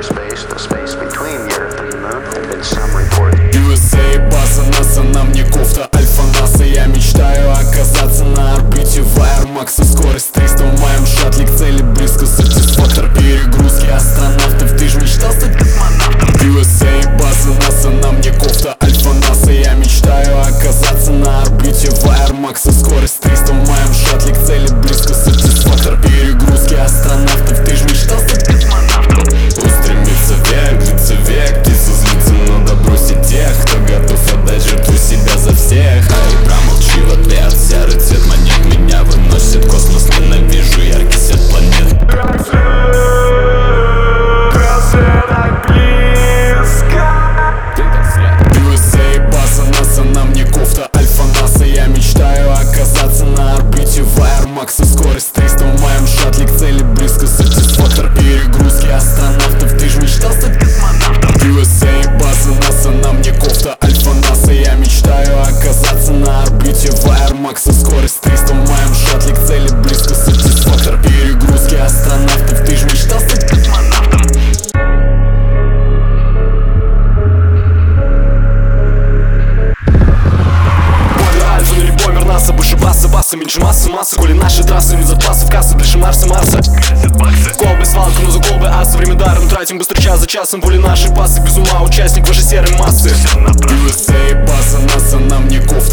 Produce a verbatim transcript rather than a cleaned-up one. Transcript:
space, the space between the Earth and the Moon, had been some report. ю эс эй, база НАСА, на мне кофта Альфа НАСА. Я мечтаю оказаться на орбите в Air Max. Скорость триста в моем шаттле, к цели близко. Сатисфактор перегрузки астронавтов. Ты ж мечтал стать космонавтом? ю эс эй, база НАСА, на мне кофта Альфа НАСА. Я мечтаю оказаться на орбите в Air Max. Скорость триста в моем шаттле, к цели близко. Сатисфактор перегрузки астронавтов. Ты ж мечтал стать космонавтом? Устремиться вверх, длится век, птицы злится, но да бросить тех, кто готов отдать жертву себя за всех. Ай, промолчи в ответ, серый цвет монет меня выносит космос, ненавижу яркий свет планет. ю эс эй, база НАСА, на мне кофта Альфа НАСА. Я мечтаю оказаться на орбите в Air Max. Скорость триста в моем шаттле, к цели близко. Сатисфактор перегрузки астронавтов. Ты ж мечтал стать космонавтом? ю эс эй, база НАСА, на мне кофта Альфа НАСА. Я мечтаю оказаться на орбите в Air Max. Скорость триста в моем шаттле, к цели близко. Сатисфактор перегрузки астронавтов. Ты ж мечтал стать космонавтом? НАСА, больше баса, баса, меньше массы, масса. Коли наши трассы, нет запасов, кассы, ближе Марса, Марса. Колбы, свалка, но за колбы асы. Время даром тратим быстро, час за часом. Воли наши пасы, без ума участник вашей серой массы. ю эс эй, база НАСА, на мне кофта